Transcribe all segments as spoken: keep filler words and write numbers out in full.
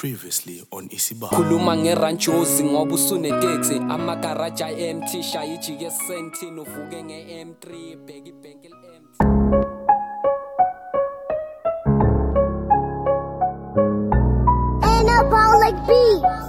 Previously on Isiba. Khuluma ngeranchosi ngoba usuneteksi amagaraja empty shaya ijike sentini uvuke nge-M three bheka ibhenki empty. Anabolic beats.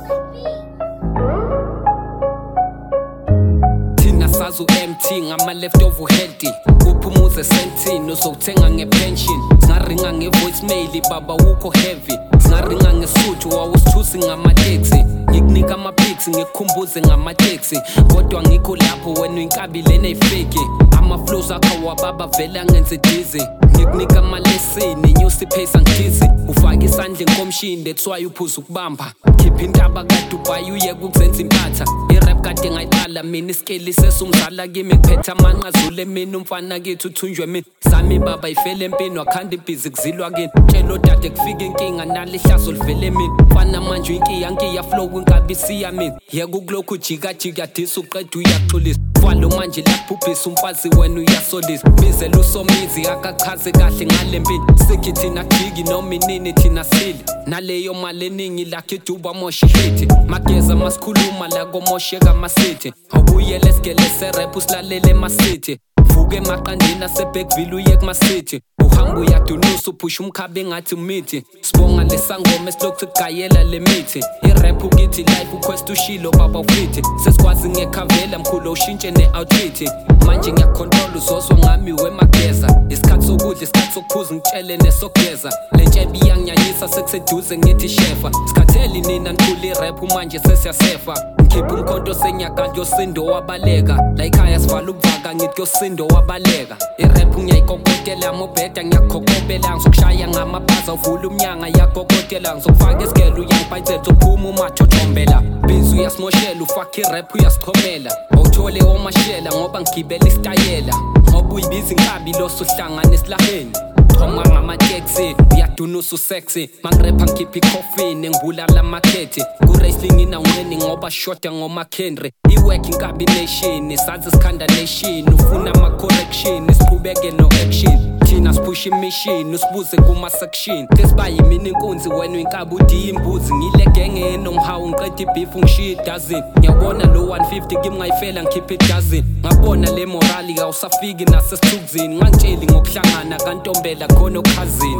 Thina sazi u-empty ngama leftover healthy uphumuze sentini uzothenga ngepension singaringa ngevoicemail baba wukho heavy singaringa ngesuthu wawusithusi ngamateksi ngikunika amapics ngikukhumbuze ngamateksi kodwa ngikho lapho wena inkabile neyifake ama-flows akho wababa vele ngenze dizzy ngikunika amalesini nyusi pace angithizi ufake isandla enkomshini that's why uphuza ukubamba khipha intaba kaDubai uyeke ukuzenza impatha irap kade ngayiqala mina iskeli sesumzala kimi kuphethe amanqazulu emini umfana kithi uthunjwe mina sami baba ifele empini wakhanda ibhizi kuzilwa kini tshelo dade kufika inkinga nali hlazo livele mina mfana manje uyinkiya nkiya flow inkabisi yamina yeke ukulokhu ujikajika yadisa uqeda uyaxolisa falo manje laphuphisa umfazi wena uyasolisa bizela usomizi akachaze kahle ngale mpini sikhi thina jiki noma inini thina sile naleyo mali eningi lakhe iduba moshe hit mageza masikhuluma la komosheka amasithi awubuyele esigelese rap usilalele emasithi vuke emaqandeni aseBackville uye kumasithi uhamba uyadunusa uphusha umkhabe ngathi umithi sibonga lesangoma esilokhu sigayela le mithi irap ukithi life uquest ushilo baba ufithi sesikwazi ngekhavela mkhulu ushintshe ne-outfit manje ngiyacontrol uzoswa ngami wemageza isikhathi sokudla isikhathi sokuphuza ngitshele nesogeza le ntshebe iyangiyanyisa sekuseduze ngithi shefa sikhatheli nina nkhulu irap manje sesiyasefa ngikhipha umkhonto senyakanti yosindo wabaleka la ikhaya sivala ukuvaka ngithi yosindo wabaleka irap ngiyayikokotela mobheda ngiyakukokobela ngizokushaya ngamabhaza uvula umnyanga yakokotela ngizokufaka isigelo uyangibhayizela uzophuma umathojombela bizi uyasimoshela ufaka irap uyasichomela awuthole omashela ngoba ngigibela isitayela ngoba uyibiza inkabi losuhlangana esilaheni Thoma ngamateksi uyadunusa usexy mangirepha ngikhipha icoffin engibulala amakhethi ku-wrestling inawini ngoba shoda ngomakhenry iwork incombination sazi sikhanda nation ufuna ama-correction siqhubeke no-action thina siphusha imishini usibuze kuma-section tesiba yimini inkunzi wena uyinkabi udiye imbuzi ngile genge enomhawu ngiqeda ibhifu ngishiya idazini ngiyabona lo one fifty kimi ngayifela ngikhipha idazini ngabona le morali kawusafiki nasesithukzini ngangitsheli ngokuhlangana kantombela khona okhazini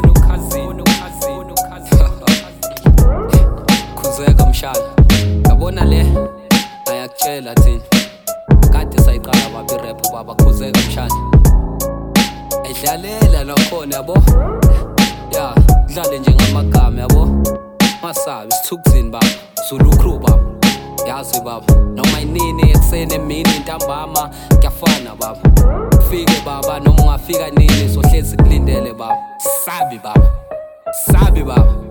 khuzeka mshana yabona le ayakutshela thina kade sayiqala baba irap baba khuzeka mshana ayidlalela nakhona yabo ya dlale njengamagama yabo masabi sithukzini baba Zulu crew baba yazi baba noma inini ekuseni emini ntambama kuyafana baba ufike baba noma ungafika nini sohlezi kulindele baba sabi baba sabi baba